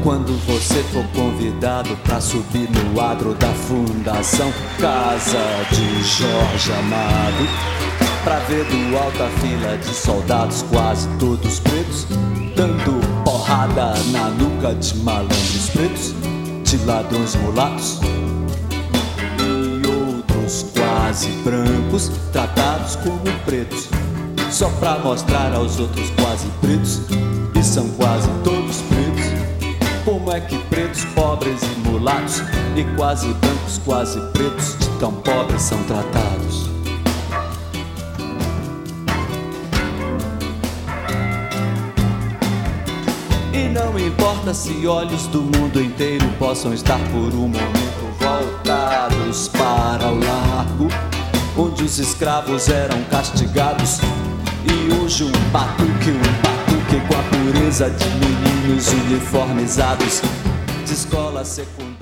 Quando você for convidado pra subir no adro da Fundação Casa de Jorge Amado, pra ver do alto a fila de soldados quase todos pretos, dando porrada na nuca de malandros pretos, de ladrões mulatos e outros quase brancos, tratados como pretos, só pra mostrar aos outros quase pretos, e são quase todos pretos. Como é que pretos, pobres e mulatos, e quase brancos, quase pretos, de tão pobres são tratados? E não importa se olhos do mundo inteiro possam estar por um momento voltados para o largo, onde os escravos eram castigados, e hoje um batuque com a pureza de meninos uniformizados de escola secundária.